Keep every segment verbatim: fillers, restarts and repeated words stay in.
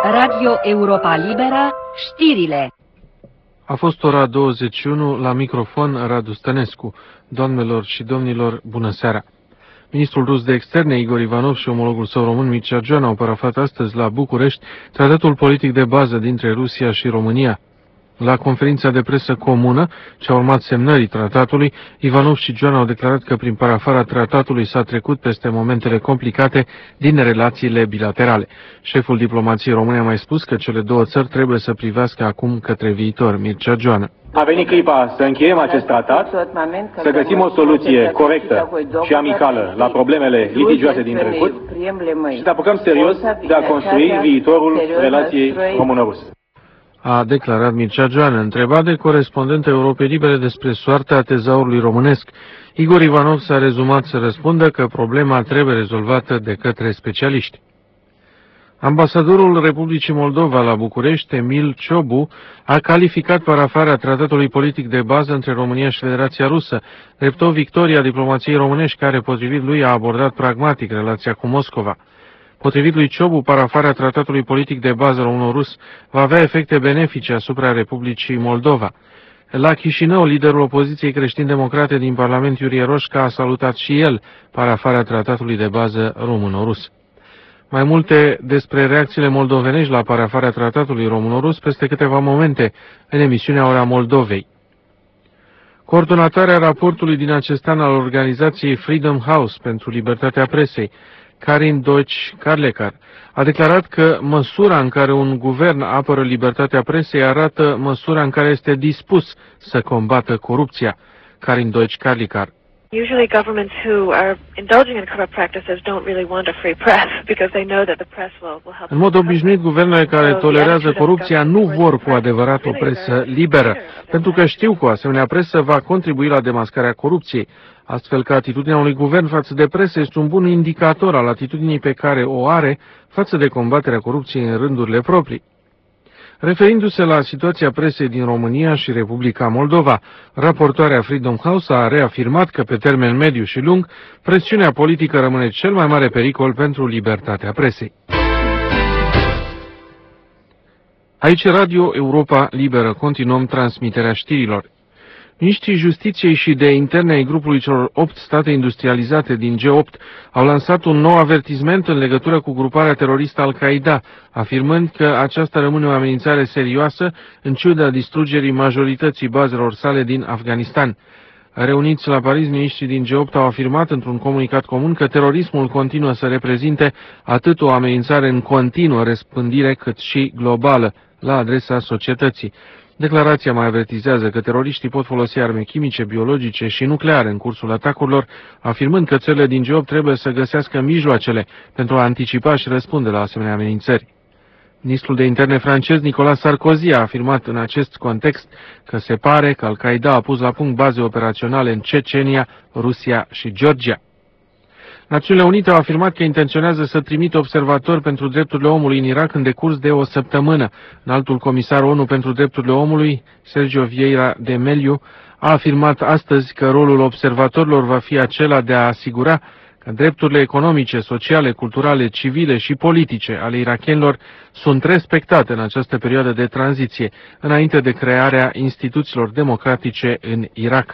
Radio Europa Liberă, știrile. A fost ora douăzeci și unu, la microfon Radu Stănescu. Doamnelor și domnilor, bună seara! Ministrul rus de externe, Igor Ivanov, și omologul său român, Mircea Joana, au parafat astăzi la București tratatul politic de bază dintre Rusia și România. La conferința de presă comună, ce a urmat semnării tratatului, Ivanov și Joana au declarat că prin parafarea tratatului s-a trecut peste momentele complicate din relațiile bilaterale. Șeful diplomației române a mai spus că cele două țări trebuie să privească acum către viitor. Mircea Joana. A venit clipa să încheiem acest tratat, să găsim o soluție corectă și amicală la problemele litigioase din trecut și să apucăm serios de a construi viitorul relației româno-ruse. A declarat Mircea Joana. Întrebat de corespondentul Europei Libere despre soarta tezaurului românesc, Igor Ivanov s-a rezumat să răspundă că problema trebuie rezolvată de către specialiști. Ambasadorul Republicii Moldova la București, Emil Ciobu, a calificat parafarea tratatului politic de bază între România și Federația Rusă, drept o victorie a diplomației românești care, potrivit lui, a abordat pragmatic relația cu Moscova. Potrivit lui Ciobu, parafarea tratatului politic de bază româno-rus va avea efecte benefice asupra Republicii Moldova. La Chișinău, liderul opoziției creștin-democrate din Parlament, Iurie Roșca, a salutat și el parafarea tratatului de bază româno-rus. Mai multe despre reacțiile moldovenești la parafarea tratatului româno-rus peste câteva momente în emisiunea Ora Moldovei. Coordonatoarea raportului din acest an al organizației Freedom House pentru libertatea presei, Karin Deutsch-Karlekar, a declarat că măsura în care un guvern apără libertatea presei arată măsura în care este dispus să combată corupția. Karin Deutsch-Karlekar. Usually governments who are indulging in corrupt practices don't really want a free press because they know that the press will, will help. În mod obișnuit, guvernele care tolerează corupția nu vor cu adevărat o presă liberă, pentru că știu că o asemenea presă va contribui la demascarea corupției. Astfel că atitudinea unui guvern față de presă este un bun indicator al atitudinii pe care o are față de combaterea corupției în rândurile proprii. Referindu-se la situația presei din România și Republica Moldova, raportoarea Freedom House a reafirmat că pe termen mediu și lung, presiunea politică rămâne cel mai mare pericol pentru libertatea presei. Aici Radio Europa Liberă, continuăm transmiterea știrilor. Miniștrii Justiției și de Interne ai grupului celor opt state industrializate din G opt au lansat un nou avertisment în legătură cu gruparea teroristă Al-Qaeda, afirmând că aceasta rămâne o amenințare serioasă în ciuda distrugerii majorității bazelor sale din Afganistan. Reuniți la Paris, miniștrii din G opt au afirmat într-un comunicat comun că terorismul continuă să reprezinte atât o amenințare în continuă răspândire cât și globală la adresa societății. Declarația mai avertizează că teroriștii pot folosi arme chimice, biologice și nucleare în cursul atacurilor, afirmând că țările din G opt trebuie să găsească mijloacele pentru a anticipa și răspunde la asemenea amenințări. Ministrul de Interne francez Nicolas Sarkozy a afirmat în acest context că se pare că Al-Qaeda a pus la punct baze operaționale în Cecenia, Rusia și Georgia. Națiunile Unite au afirmat că intenționează să trimită observatori pentru drepturile omului în Irak în decurs de o săptămână. Înaltul comisar ONU pentru drepturile omului, Sergio Vieira de Meliu, a afirmat astăzi că rolul observatorilor va fi acela de a asigura că drepturile economice, sociale, culturale, civile și politice ale irakienilor sunt respectate în această perioadă de tranziție, înainte de crearea instituțiilor democratice în Irak.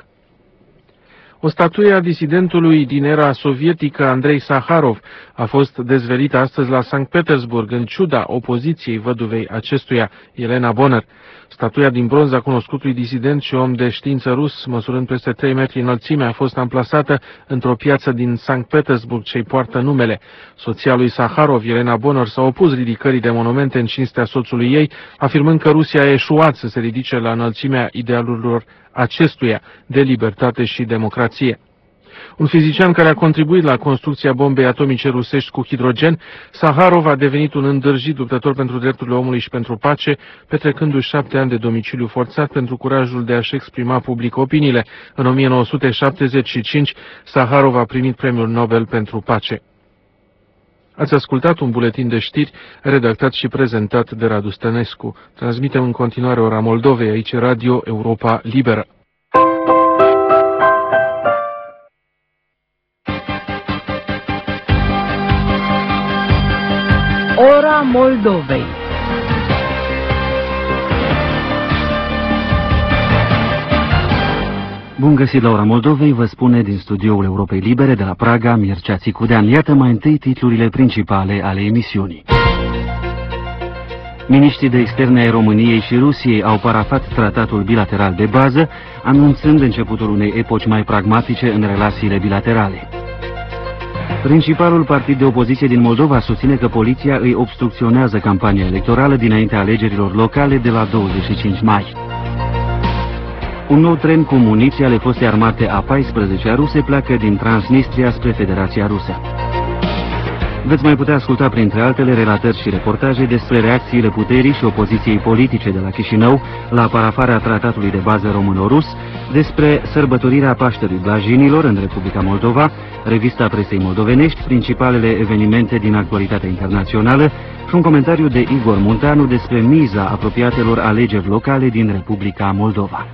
O statuie a disidentului din era sovietică Andrei Saharov a fost dezvelită astăzi la Sankt Petersburg, în ciuda opoziției văduvei acestuia, Elena Bonner. Statuia din bronz a cunoscutului disident și om de știință rus, măsurând peste trei metri înălțime, a fost amplasată într-o piață din Sankt Petersburg ce-i poartă numele. Soția lui Saharov, Elena Bonner, s-a opus ridicării de monumente în cinstea soțului ei, afirmând că Rusia a eșuat să se ridice la înălțimea idealurilor acestuia de libertate și democrație. Un fizician care a contribuit la construcția bombei atomice rusești cu hidrogen, Saharov a devenit un îndârjit luptător pentru drepturile omului și pentru pace, petrecându-și șapte ani de domiciliu forțat pentru curajul de a-și exprima public opiniile. În o mie nouă sute șaptezeci și cinci, Saharov a primit premiul Nobel pentru pace. Ați ascultat un buletin de știri redactat și prezentat de Radu Stănescu. Transmitem în continuare Ora Moldovei, aici Radio Europa Liberă. Ora Moldovei. Bun găsit la ora Moldovei, vă spune din studioul Europei Libere de la Praga, Mircea Țicudean. Iată mai întâi titlurile principale ale emisiunii. Miniștrii de externe ai României și Rusiei au parafat tratatul bilateral de bază, anunțând începutul unei epoci mai pragmatice în relațiile bilaterale. Principalul partid de opoziție din Moldova susține că poliția îi obstrucționează campania electorală dinaintea alegerilor locale de la douăzeci și cinci mai. Un nou tren cu muniții ale fostei armate A paisprezece ruse pleacă din Transnistria spre Federația Rusă. Veți mai putea asculta, printre altele, relatări și reportaje despre reacțiile puterii și opoziției politice de la Chișinău la parafarea tratatului de bază româno-rus, despre sărbătorirea Paștelui Blajinilor în Republica Moldova, revista presei moldovenești, principalele evenimente din actualitatea internațională și un comentariu de Igor Muntanu despre miza apropiatelor alegeri locale din Republica Moldova.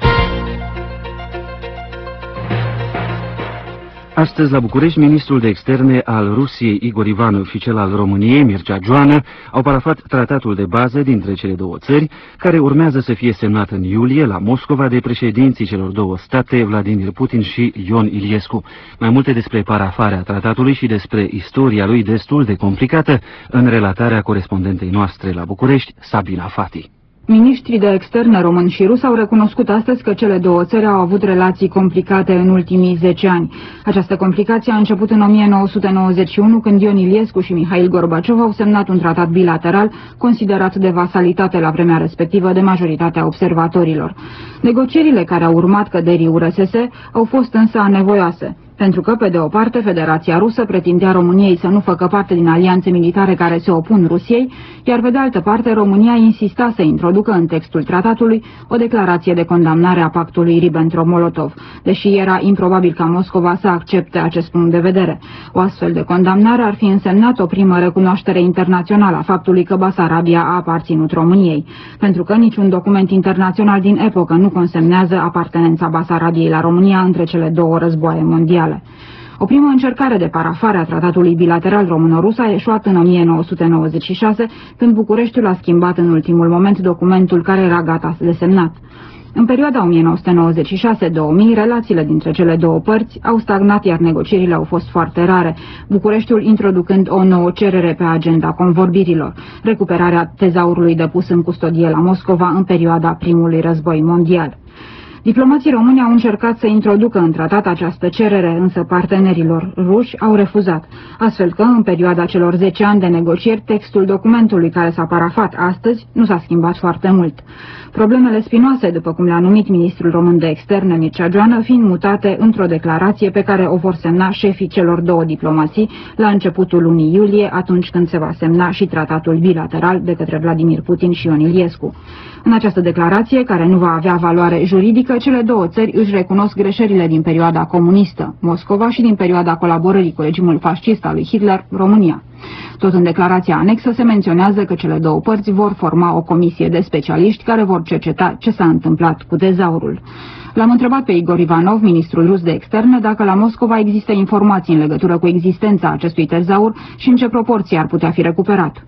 Astăzi, la București, ministrul de externe al Rusiei, Igor Ivanov, și cel al României, Mircea Joană, au parafat tratatul de bază dintre cele două țări, care urmează să fie semnat în iulie la Moscova de președinții celor două state, Vladimir Putin și Ion Iliescu. Mai multe despre parafarea tratatului și despre istoria lui destul de complicată în relatarea corespondentei noastre la București, Sabina Fati. Miniștrii de externe român și rus au recunoscut astăzi că cele două țări au avut relații complicate în ultimii zece ani. Această complicație a început în o mie nouă sute nouăzeci și unu, când Ion Iliescu și Mihail Gorbaciov au semnat un tratat bilateral considerat de vasalitate la vremea respectivă de majoritatea observatorilor. Negocierile care au urmat căderii U R S S au fost însă anevoioase, pentru că, pe de o parte, Federația Rusă pretindea României să nu facă parte din alianțe militare care se opun Rusiei, iar pe de altă parte, România insista să introducă în textul tratatului o declarație de condamnare a pactului Ribbentrop-Molotov, deși era improbabil ca Moscova să accepte acest punct de vedere. O astfel de condamnare ar fi însemnat o primă recunoaștere internațională a faptului că Basarabia a aparținut României, pentru că niciun document internațional din epocă nu consemnează apartenența Basarabiei la România între cele două războaie mondiale. O primă încercare de parafare a tratatului bilateral româno-rus a eșuat în o mie nouă sute nouăzeci și șase, când Bucureștiul a schimbat în ultimul moment documentul care era gata de semnat. În perioada o mie nouă sute nouăzeci și șase - două mii, relațiile dintre cele două părți au stagnat, iar negocierile au fost foarte rare, Bucureștiul introducând o nouă cerere pe agenda convorbirilor: recuperarea tezaurului depus în custodie la Moscova în perioada primului război mondial. Diplomații români au încercat să introducă în tratat această cerere, însă partenerilor ruși au refuzat, astfel că, în perioada celor zece ani de negocieri, textul documentului care s-a parafat astăzi nu s-a schimbat foarte mult. Problemele spinoase, după cum le-a numit ministrul român de externe, Mircea Joană, fiind mutate într-o declarație pe care o vor semna șefii celor două diplomații la începutul lunii iulie, atunci când se va semna și tratatul bilateral de către Vladimir Putin și Ion Iliescu. În această declarație, care nu va avea valoare juridică, cele două țări își recunosc greșelile din perioada comunistă, Moscova, și din perioada colaborării cu regimul fascist al lui Hitler, România. Tot în declarația anexă se menționează că cele două părți vor forma o comisie de specialiști care vor cerceta ce s-a întâmplat cu tezaurul. L-am întrebat pe Igor Ivanov, ministrul rus de externe, dacă la Moscova există informații în legătură cu existența acestui tezaur și în ce proporție ar putea fi recuperat.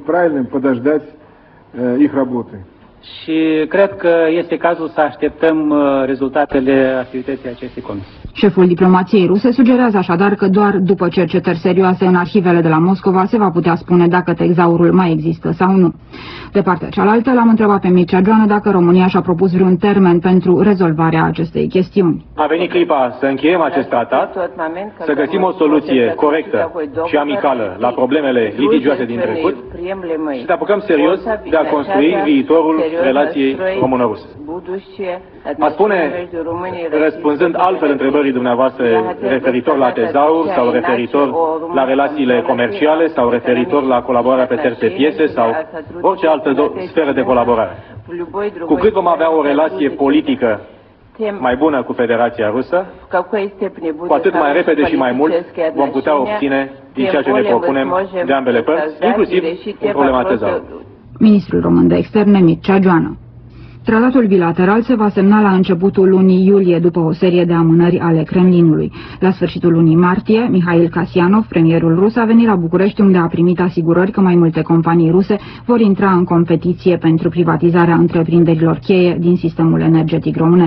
Și cred că este cazul să așteptăm rezultatele activității acestei comisii. Șeful diplomației ruse sugerează așadar că doar după cercetări serioase în arhivele de la Moscova se va putea spune dacă tezaurul mai există sau nu. De partea cealaltă, l-am întrebat pe Mircea Joană dacă România și-a propus vreun termen pentru rezolvarea acestei chestiuni. A venit clipa să încheiem acest tratat, să găsim o soluție corectă și amicală la problemele litigioase din trecut și să apucăm serios de a construi viitorul relației româno-ruse. A spune, răspunzând altfel întrebării dumneavoastră referitor la tezaur sau referitor la relațiile comerciale sau referitor la colaborarea pe terțe piese sau orice altă sferă de colaborare. Cu cât vom avea o relație politică mai bună cu Federația Rusă, cu atât mai repede și mai mult vom putea obține din ceea ce ne propunem de ambele părți, inclusiv în problema tezaurului. Ministrul român de externe, Mircea Joană. Tratatul bilateral se va semna la începutul lunii iulie, după o serie de amânări ale Kremlinului. La sfârșitul lunii martie, Mihail Kasyanov, premierul rus, a venit la București, unde a primit asigurări că mai multe companii ruse vor intra în competiție pentru privatizarea întreprinderilor cheie din sistemul energetic românesc.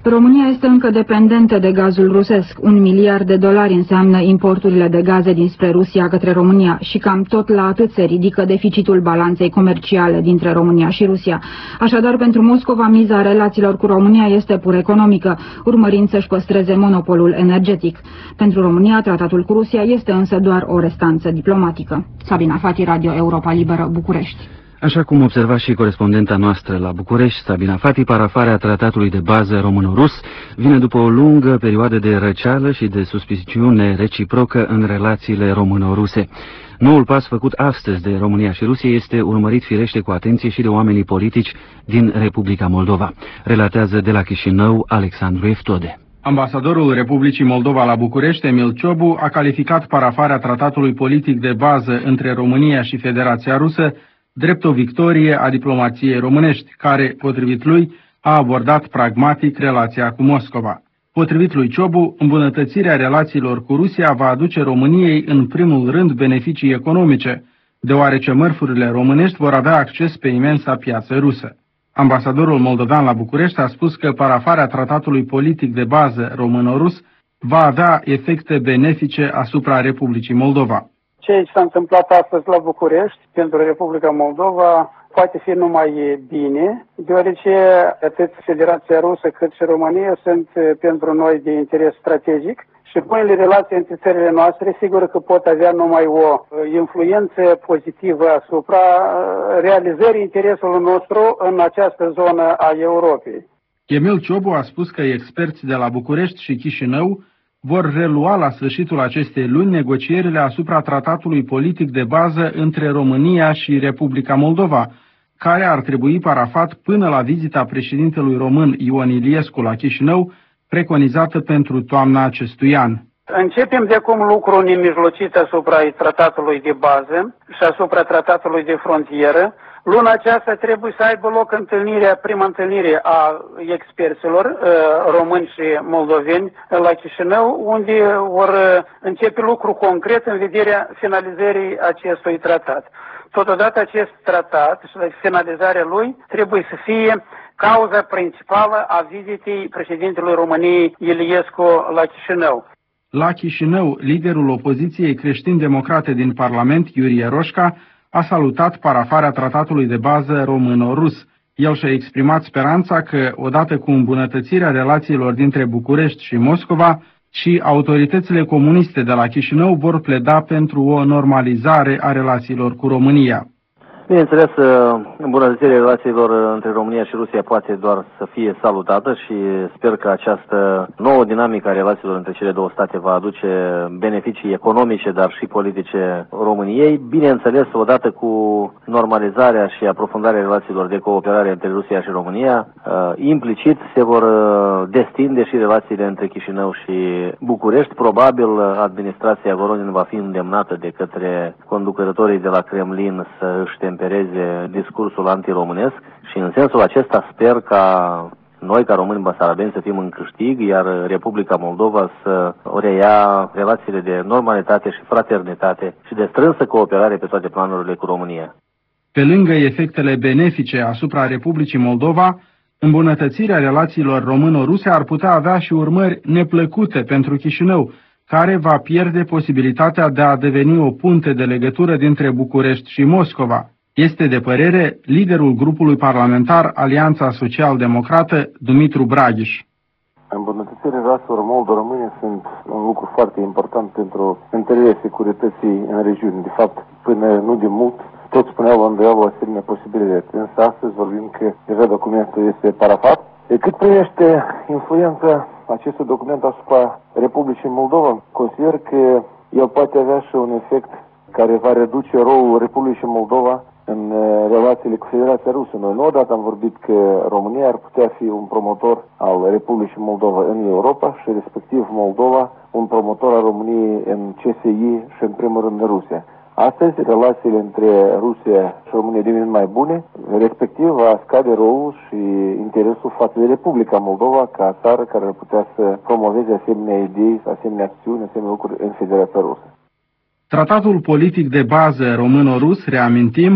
România este încă dependentă de gazul rusesc. Un miliard de dolari înseamnă importurile de gaze dinspre Rusia către România și cam tot la atât se ridică deficitul balanței comerciale dintre România și Rusia. Așadar, pentru Moscova, miza relațiilor cu România este pur economică, urmărind să-și păstreze monopolul energetic. Pentru România, tratatul cu Rusia este însă doar o restanță diplomatică. Sabina Fati, Radio Europa Liberă, București. Așa cum observa și corespondenta noastră la București, Sabina Fati, parafarea tratatului de bază româno-rus vine după o lungă perioadă de răceală și de suspiciune reciprocă în relațiile româno-ruse. Noul pas făcut astăzi de România și Rusia este urmărit firește cu atenție și de oamenii politici din Republica Moldova. Relatează de la Chișinău Alexandru Eftode. Ambasadorul Republicii Moldova la București, Emil Ciobu, a calificat parafarea tratatului politic de bază între România și Federația Rusă drept o victorie a diplomației românești, care, potrivit lui, a abordat pragmatic relația cu Moscova. Potrivit lui Ciobu, îmbunătățirea relațiilor cu Rusia va aduce României în primul rând beneficii economice, deoarece mărfurile românești vor avea acces pe imensa piață rusă. Ambasadorul moldovean la București a spus că parafarea tratatului politic de bază româno-rus va avea efecte benefice asupra Republicii Moldova. Ceea ce s-a întâmplat astăzi la București pentru Republica Moldova poate fi numai bine, deoarece atât Federația Rusă cât și România sunt pentru noi de interes strategic și bunele relații între țările noastre sigur că pot avea numai o influență pozitivă asupra realizării interesului nostru în această zonă a Europei. Emil Ciobu a spus că experți de la București și Chișinău vor relua la sfârșitul acestei luni negocierile asupra tratatului politic de bază între România și Republica Moldova, care ar trebui parafat până la vizita președintelui român Ion Iliescu la Chișinău, preconizată pentru toamna acestui an. Începem de acum lucru nemijlocit asupra tratatului de bază și asupra tratatului de frontieră. Luna aceasta trebuie să aibă loc întâlnirea, prima întâlnire a experților uh, români și moldoveni la Chișinău, unde vor începe lucru concret în vederea finalizării acestui tratat. Totodată acest tratat și finalizarea lui trebuie să fie cauza principală a vizitei președintelui României Iliescu la Chișinău. La Chișinău, liderul opoziției creștin-democrate din Parlament, Iurie Roșca, a salutat parafarea tratatului de bază româno-rus. El și-a exprimat speranța că, odată cu îmbunătățirea relațiilor dintre București și Moscova, și autoritățile comuniste de la Chișinău vor pleda pentru o normalizare a relațiilor cu România. Bineînțeles, îmbunătățirea relațiilor între România și Rusia poate doar să fie salutată și sper că această nouă dinamică a relațiilor între cele două state va aduce beneficii economice, dar și politice României. Bineînțeles, odată cu normalizarea și aprofundarea relațiilor de cooperare între Rusia și România, implicit se vor destinde și relațiile între Chișinău și București. Probabil administrația Voronin va fi îndemnată de către conducătorii de la Kremlin să își tempereze discursul antiromânesc și în sensul acesta sper ca noi, ca români basarabeni, să fim în câștig, iar Republica Moldova să reia relațiile de normalitate și fraternitate și de strânsă cooperare pe toate planurile cu România. Pe lângă efectele benefice asupra Republicii Moldova, îmbunătățirea relațiilor româno-ruse ar putea avea și urmări neplăcute pentru Chișinău, care va pierde posibilitatea de a deveni o punte de legătură dintre București și Moscova. Este de părere liderul grupului parlamentar Alianța Social-Democrată, Dumitru Braghiș. Îmbunătățirea relațiilor moldo-române sunt un lucru foarte important pentru întărirea securității în regiune. De fapt, până nu de mult, toți spuneau la îndoială o asemenea posibilitate. Însă astăzi vorbim că deja documentul este parafat. De cât privește influența acestui document asupra Republicii Moldova, consider că el poate avea și un efect care va reduce rolul Republicii Moldova în relațiile cu Federația Rusă. Noi nu odată am vorbit că România ar putea fi un promotor al Republicii Moldova în Europa și respectiv Moldova un promotor al României în C S I și în primul rând în Rusia. Astăzi, relațiile între Rusia și România devin mai bune, respectiv va scade rolul și interesul față de Republica Moldova ca țară care ar putea să promoveze asemenea idei, asemenea acțiuni, asemenea lucruri în Federația Rusă. Tratatul politic de bază româno-rus, reamintim,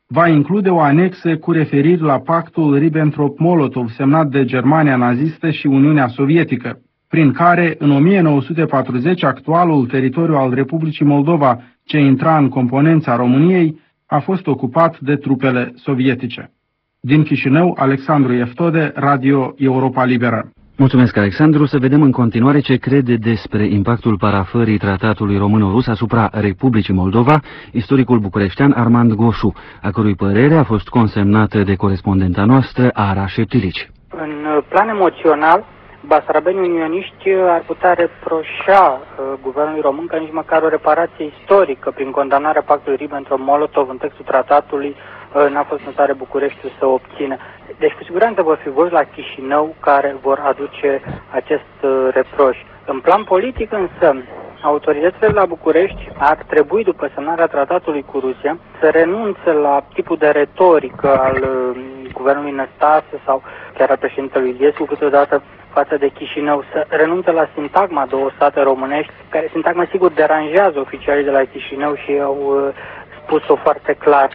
va include o anexă cu referiri la pactul Ribbentrop-Molotov semnat de Germania nazistă și Uniunea Sovietică, prin care, în o mie nouă sute patruzeci, actualul teritoriu al Republicii Moldova, ce intra în componența României, a fost ocupat de trupele sovietice. Din Chișinău, Alexandru Eftode, Radio Europa Liberă. Mulțumesc, Alexandru. Să vedem în continuare ce crede despre impactul parafării tratatului româno-rus asupra Republicii Moldova istoricul bucureștean Armand Goșu, a cărui părere a fost consemnată de corespondenta noastră, Ara Șeptilici. În plan emoțional, basarabenii unioniști ar putea reproșa uh, guvernului român că nici măcar o reparație istorică prin condamnarea pactului Ribbentrop-Molotov în textul tratatului uh, n-a fost în stare Bucureștiul să o obțină. Deci cu siguranță vor fi voci la Chișinău care vor aduce acest uh, reproș. În plan politic însă, autoritățile la București ar trebui, după semnarea tratatului cu Rusia, să renunțe la tipul de retorică al uh, guvernului Năstase sau chiar al președintelui Iliescu câteodată față de Chișinău, să renunțe la sintagma două state românești, care sintagma sigur deranjează oficialii de la Chișinău și au uh, spus-o foarte clar.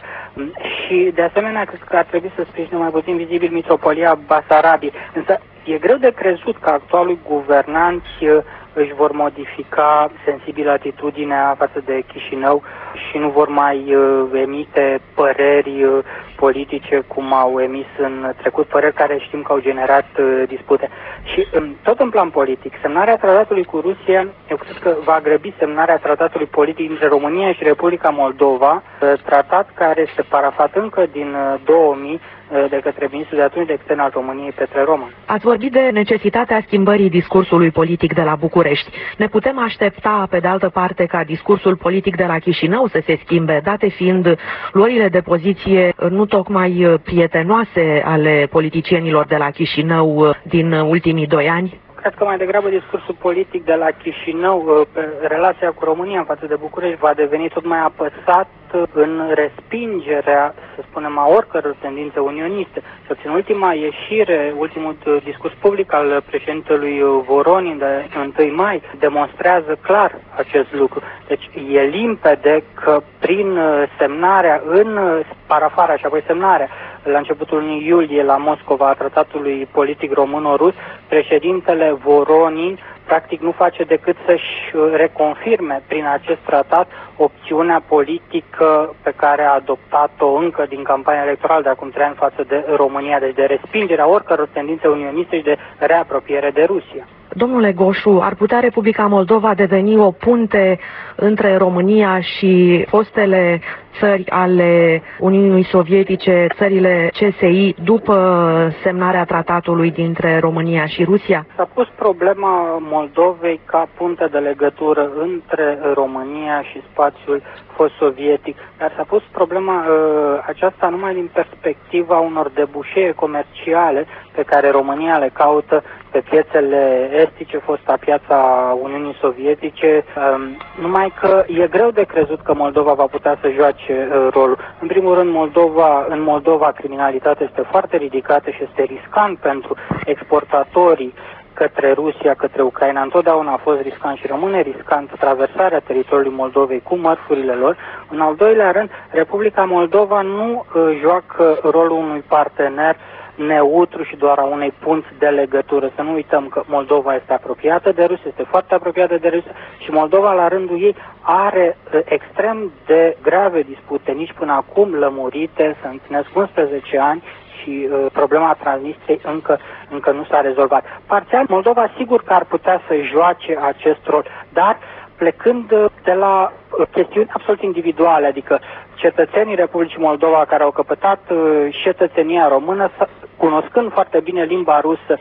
Și de asemenea cred că ar trebui să sprijine mai puțin vizibil mitropolia Basarabiei. Însă e greu de crezut că actualii guvernanți uh, își vor modifica sensibil atitudinea față de Chișinău și nu vor mai uh, emite păreri uh, politice cum au emis în trecut, păreri care știm că au generat uh, dispute. Și um, tot în plan politic, semnarea tratatului cu Rusia, eu cred că va grăbi semnarea tratatului politic dintre România și Republica Moldova, uh, tratat care este parafat încă din uh, două mii de către ministrul de atunci de externe al României, Petre Roman. Ați vorbit de necesitatea schimbării discursului politic de la București. Ne putem aștepta, pe de altă parte, ca discursul politic de la Chișinău să se schimbe, date fiind luările de poziție nu tocmai prietenoase ale politicienilor de la Chișinău din ultimii doi ani? Cred că mai degrabă discursul politic de la Chișinău, relația cu România față de București, va deveni tot mai apăsat în respingerea, să spunem, a oricăror tendințe unioniste. Și în ultima ieșire, ultimul discurs public al președintelui Voronin de întâi mai demonstrează clar acest lucru. Deci e limpede că prin semnarea, în parafarea și apoi semnarea la începutul lunii iulie la Moscova a tratatului politic româno-rus, președintele Voronin practic nu face decât să-și reconfirme prin acest tratat opțiunea politică pe care a adoptat-o încă din campania electorală de acum trei ani față de România, deci de respingerea oricăror tendințe unioniste și de reapropiere de Rusia. Domnule Goșu, ar putea Republica Moldova deveni o punte între România și fostele țări ale Uniunii Sovietice, țările C S I, după semnarea tratatului dintre România și Rusia? S-a pus problema Moldovei ca punte de legătură între România și spațiul fost sovietic, dar s-a pus problema uh, aceasta numai din perspectiva unor debușee comerciale pe care România le caută pe piețele estice, fosta piața Uniunii Sovietice, um, numai că e greu de crezut că Moldova va putea să joace uh, rolul. În primul rând, Moldova, în Moldova criminalitatea este foarte ridicată și este riscant pentru exportatorii către Rusia, către Ucraina. Întotdeauna a fost riscant și rămâne riscant traversarea teritoriului Moldovei cu mărfurile lor. În al doilea rând, Republica Moldova nu uh, joacă rolul unui partener neutru și doar a unei punți de legătură. Să nu uităm că Moldova este apropiată de Rusia, este foarte apropiată de Rusia și Moldova la rândul ei are uh, extrem de grave dispute, nici până acum lămurite, să întâlnesc unsprezece ani și uh, problema Transnistriei încă, încă nu s-a rezolvat. Parțial, Moldova sigur că ar putea să joace acest rol, dar plecând uh, de la uh, chestiuni absolut individuale, adică cetățenii Republicii Moldova care au căpătat uh, cetățenia română, cunoscând foarte bine limba rusă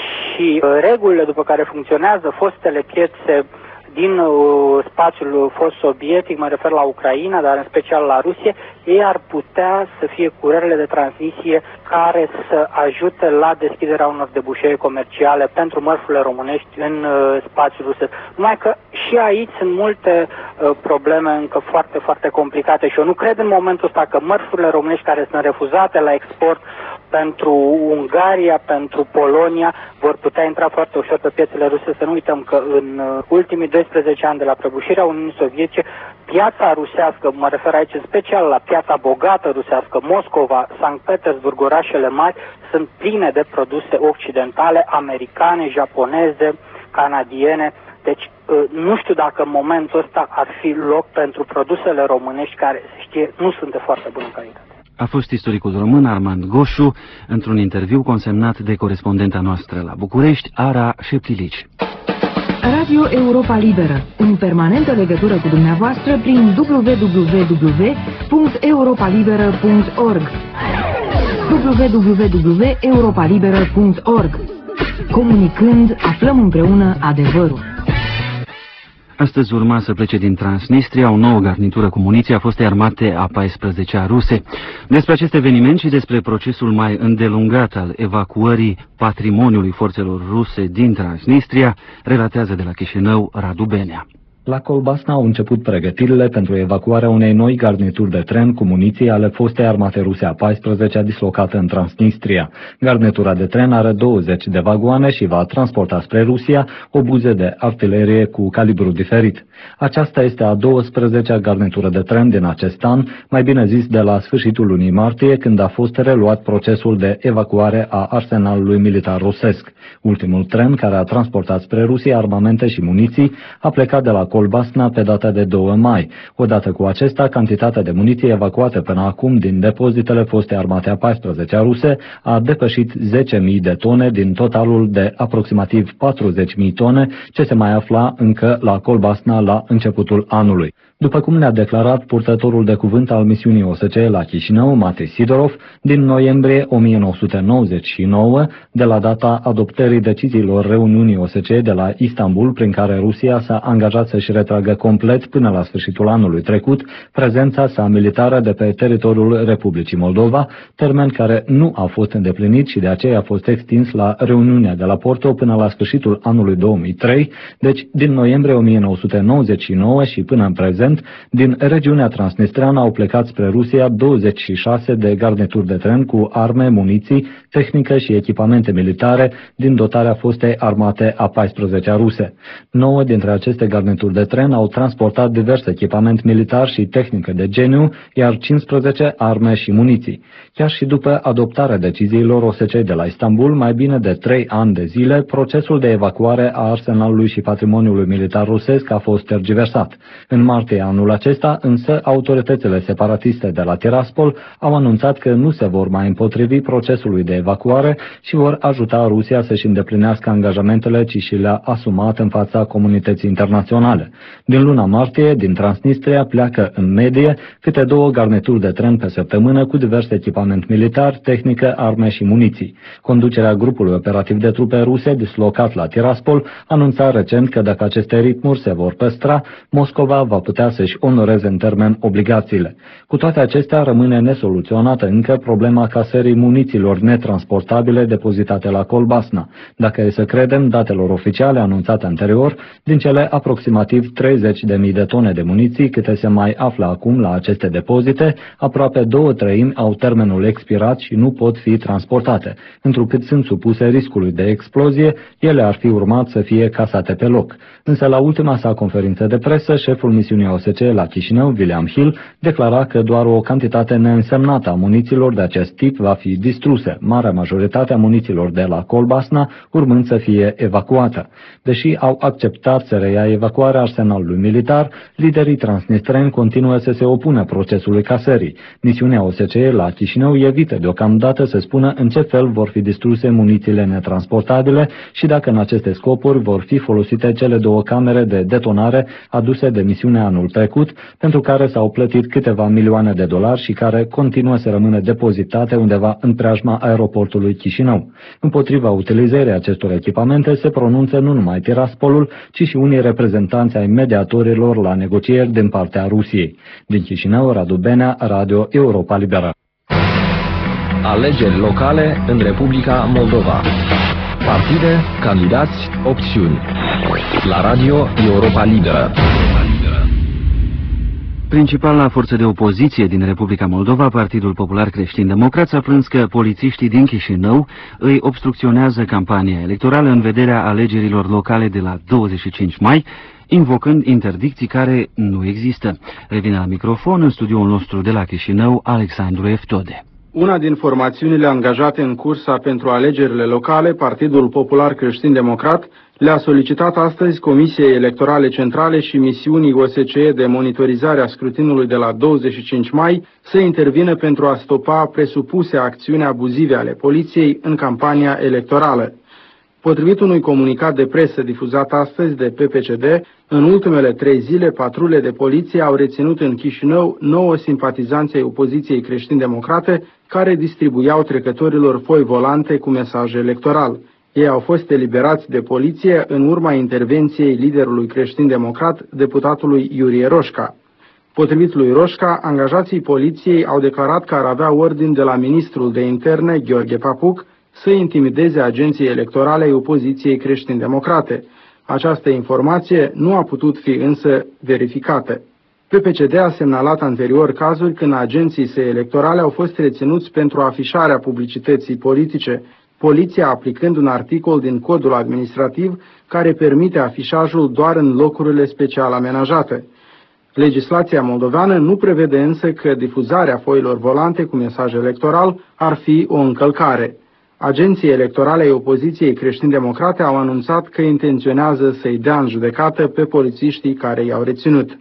și uh, regulile după care funcționează fostele piețe din uh, spațiul fost sovietic, mă refer la Ucraina, dar în special la Rusie, ei ar putea să fie curările de transmisie care să ajute la deschiderea unor debușee comerciale pentru mărfurile românești în uh, spațiul rusesc. Numai că și aici sunt multe uh, probleme încă foarte, foarte complicate și eu nu cred în momentul ăsta că mărfurile românești care sunt refuzate la export pentru Ungaria, pentru Polonia, vor putea intra foarte ușor pe piețele ruse. Să nu uităm că în ultimii doisprezece ani de la prăbușirea Uniunii Sovietice, piața rusească, mă refer aici în special la piața bogată rusească, Moscova, Sankt Petersburg, orașele mari, sunt pline de produse occidentale, americane, japoneze, canadiene. Deci nu știu dacă în momentul ăsta ar fi loc pentru produsele românești care, se știe, nu sunt de foarte bună calitate. A fost istoricul român Armand Goșu într-un interviu consemnat de corespondenta noastră la București, Ara Șeptilici. Radio Europa Liberă, în permanentă legătură cu dumneavoastră prin w w w punct europa liberă punct org w w w punct europa liberă punct org. Comunicând, aflăm împreună adevărul. Astăzi urma să plece din Transnistria o nouă garnitură cu muniție a fostei armate a paisprezecea ruse. Despre acest eveniment și despre procesul mai îndelungat al evacuării patrimoniului forțelor ruse din Transnistria, relatează de la Chișinău Radu Benea. La Colbasna au început pregătirile pentru evacuarea unei noi garnituri de tren cu muniții ale fostei armate ruse a paisprezecea dislocată în Transnistria. Garnitura de tren are douăzeci de vagoane și va transporta spre Rusia obuze de artilerie cu calibru diferit. Aceasta este a douăsprezecea garnitură de tren din acest an, mai bine zis de la sfârșitul lunii martie, când a fost reluat procesul de evacuare a arsenalului militar rusesc. Ultimul tren, care a transportat spre Rusia armamente și muniții, a plecat de la Colbasna pe data de doi mai. Odată cu acesta, cantitatea de muniție evacuată până acum din depozitele fostei armate a paisprezecea ruse a depășit zece mii de tone din totalul de aproximativ patruzeci de mii tone ce se mai afla încă la Colbasna la începutul anului. După cum ne-a declarat purtătorul de cuvânt al misiunii O S C E la Chișinău, Matei Sidorov, din noiembrie o mie nouă sute nouăzeci și nouă, de la data adoptării deciziilor reuniunii O S C E de la Istanbul, prin care Rusia s-a angajat să-și retragă complet până la sfârșitul anului trecut prezența sa militară de pe teritoriul Republicii Moldova, termen care nu a fost îndeplinit și de aceea a fost extins la reuniunea de la Porto până la sfârșitul anului două mii trei, deci din noiembrie o mie nouă sute nouăzeci și nouă și până în prezent, din regiunea transnistreană au plecat spre Rusia douăzeci și șase de garnituri de tren cu arme, muniții, tehnică și echipamente militare din dotarea fostei armate a paisprezecea ruse. Nouă dintre aceste garnituri de tren au transportat divers echipament militar și tehnică de geniu, iar cincisprezece arme și muniții. Chiar și după adoptarea deciziilor O S C E de la Istanbul, mai bine de trei ani de zile, procesul de evacuare a arsenalului și patrimoniului militar rusesc a fost tergiversat. În martie anul acesta, însă, autoritățile separatiste de la Tiraspol au anunțat că nu se vor mai împotrivi procesului de evacuare și vor ajuta Rusia să-și îndeplinească angajamentele ce și le-a asumat în fața comunității internaționale. Din luna martie, din Transnistria, pleacă în medie câte două garnituri de tren pe săptămână cu divers echipament militar, tehnică, arme și muniții. Conducerea grupului operativ de trupe ruse dislocat la Tiraspol anunța recent că dacă aceste ritmuri se vor păstra, Moscova va putea să-și onoreze în termen obligațiile. Cu toate acestea, rămâne nesoluționată încă problema casării munițiilor netransportabile depozitate la Colbasna. Dacă e să credem datelor oficiale anunțate anterior, din cele aproximativ treizeci de mii de tone de muniții câte se mai află acum la aceste depozite, aproape două treimi au termenul expirat și nu pot fi transportate. Întrucât sunt supuse riscului de explozie, ele ar fi urmat să fie casate pe loc. Însă la ultima sa conferință de presă, șeful misiunii O S C E la Chișinău, William Hill, declara că doar o cantitate neînsemnată a muniților de acest tip va fi distrusă, marea majoritate a muniților de la Colbasna urmând să fie evacuată. Deși au acceptat să reia evacuarea arsenalului militar, liderii transnistreni continuă să se opună procesului casării. Misiunea O S C E la Chișinău evită deocamdată să spună în ce fel vor fi distruse munițiile netransportabile și dacă în aceste scopuri vor fi folosite cele două camere de detonare aduse de misiunea anul trecut, pentru care s-au plătit câteva milioane de dolari și care continuă să rămână depozitate undeva în preajma aeroportului Chișinău. Împotriva utilizării acestor echipamente se pronunță nu numai Tiraspolul, ci și unii reprezentanți ai mediatorilor la negocieri din partea Rusiei. Din Chișinău, Radu Benea, Radio Europa Liberă. Alegeri locale în Republica Moldova. Partide, candidați, opțiuni. La Radio Europa Liberă. Principala forță de opoziție din Republica Moldova, Partidul Popular Creștin-Democrat, s-a plâns că polițiștii din Chișinău îi obstrucționează campania electorală în vederea alegerilor locale de la douăzeci și cinci mai, invocând interdicții care nu există. Revine la microfon în studioul nostru de la Chișinău, Alexandru Eftode. Una din formațiunile angajate în cursa pentru alegerile locale, Partidul Popular Creștin-Democrat, le-a solicitat astăzi Comisiei Electorale Centrale și misiunii O S C E de monitorizare a scrutinului de la douăzeci și cinci mai să intervină pentru a stopa presupuse acțiuni abuzive ale poliției în campania electorală. Potrivit unui comunicat de presă difuzat astăzi de P P C D, în ultimele trei zile, patrule de poliție au reținut în Chișinău nouă simpatizanți ai opoziției creștin-democrate care distribuiau trecătorilor foi volante cu mesaj electoral. Ei au fost eliberați de poliție în urma intervenției liderului creștin-democrat, deputatului Iurie Roșca. Potrivit lui Roșca, angajații poliției au declarat că ar avea ordin de la ministrul de interne, Gheorghe Papuc, să intimideze agenții electorale ai opoziției creștin-democrate. Această informație nu a putut fi însă verificată. P P C D a semnalat anterior cazuri când agenții săi electorale au fost reținuți pentru afișarea publicității politice, poliția aplicând un articol din codul administrativ care permite afișajul doar în locurile special amenajate. Legislația moldoveană nu prevede însă că difuzarea foilor volante cu mesaj electoral ar fi o încălcare. Agenții electorale ai opoziției creștin-democrate au anunțat că intenționează să-i dea în judecată pe polițiștii care i-au reținut.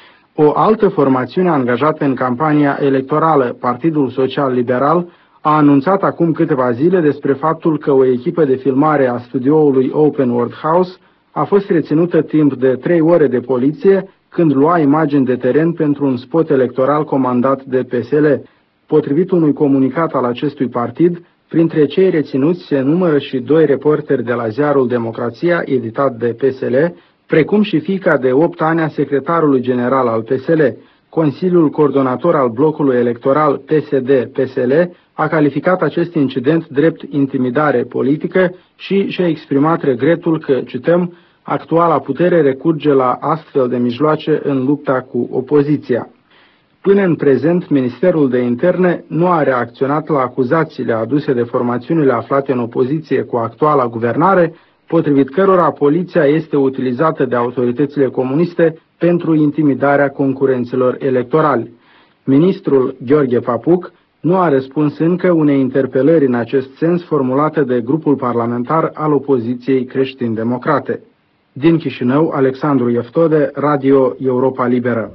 O altă formațiune angajată în campania electorală, Partidul Social Liberal, a anunțat acum câteva zile despre faptul că o echipă de filmare a studioului Open World House a fost reținută timp de trei ore de poliție când lua imagini de teren pentru un spot electoral comandat de P S L. Potrivit unui comunicat al acestui partid, printre cei reținuți se numără și doi reporteri de la ziarul Democrația, editat de P S L, precum și fiica de opt ani a secretarului general al P S L. Consiliul coordonator al blocului electoral P S D-P S L a calificat acest incident drept intimidare politică și și-a exprimat regretul că, cităm, actuala putere recurge la astfel de mijloace în lupta cu opoziția. Până în prezent, Ministerul de Interne nu a reacționat la acuzațiile aduse de formațiunile aflate în opoziție cu actuala guvernare, potrivit cărora poliția este utilizată de autoritățile comuniste pentru intimidarea concurenților electorali. Ministrul Gheorghe Papuc nu a răspuns încă unei interpelări în acest sens formulate de grupul parlamentar al opoziției creștin-democrate. Din Chișinău, Alexandru Eftode, Radio Europa Liberă.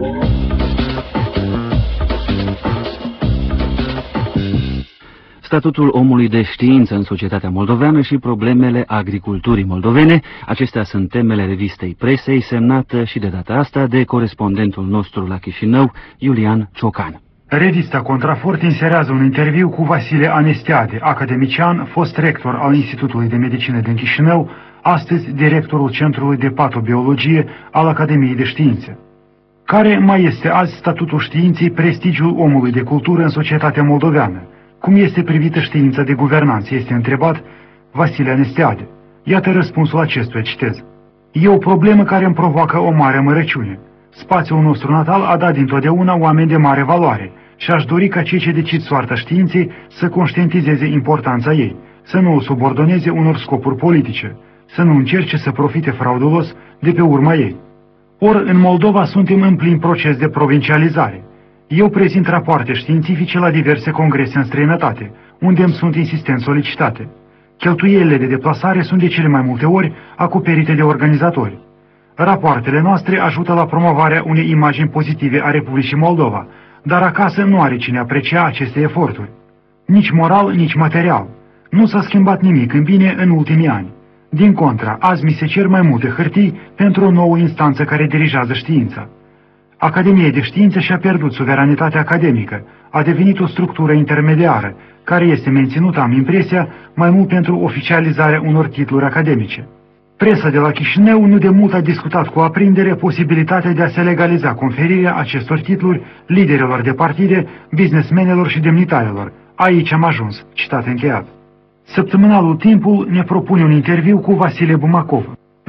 Statutul omului de știință în societatea moldoveană și problemele agriculturii moldovene. Acestea sunt temele revistei Presei, semnată și de data asta de corespondentul nostru la Chișinău, Iulian Ciocan. Revista Contrafort inserează un interviu cu Vasile Anestiade, academician, fost rector al Institutului de Medicină din Chișinău, astăzi directorul Centrului de Patobiologie al Academiei de Științe. Care mai este azi statutul științei, prestigiul omului de cultură în societatea moldoveană? Cum este privită știința de guvernanță, este întrebat Vasile Anestiade. Iată răspunsul acestuia, citez. E o problemă care îmi provoacă o mare amărăciune. Spațiul nostru natal a dat dintotdeauna oameni de mare valoare și aș dori ca cei ce decid soarta științei să conștientizeze importanța ei, să nu o subordoneze unor scopuri politice, să nu încerce să profite fraudulos de pe urma ei. Ori în Moldova suntem în plin proces de provincializare. Eu prezint rapoarte științifice la diverse congrese în străinătate, unde îmi sunt insistent solicitate. Cheltuielile de deplasare sunt de cele mai multe ori acoperite de organizatori. Rapoartele noastre ajută la promovarea unei imagini pozitive a Republicii Moldova, dar acasă nu are cine aprecia aceste eforturi. Nici moral, nici material. Nu s-a schimbat nimic în bine în ultimii ani. Din contra, azi mi se cer mai multe hârtii pentru o nouă instanță care dirigează știința. Academia de Știință și-a pierdut suveranitatea academică, a devenit o structură intermediară, care este menținută, am impresia, mai mult pentru oficializarea unor titluri academice. Presa de la Chișinău nu de mult a discutat cu aprindere posibilitatea de a se legaliza conferirea acestor titluri liderilor de partide, businessmenilor și demnitarilor. Aici am ajuns, citat încheiat. Săptămânalul Timpul ne propune un interviu cu Vasile Bumacov.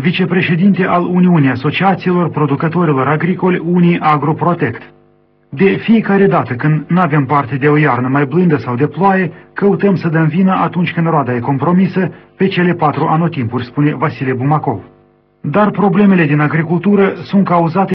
vicepreședinte al Uniunii Asociațiilor Producătorilor Agricoli Unii Agroprotect. De fiecare dată când nu avem parte de o iarnă mai blândă sau de ploaie, căutăm să dăm vina atunci când roada e compromisă pe cele patru anotimpuri, spune Vasile Bumacov. Dar problemele din agricultură sunt cauzate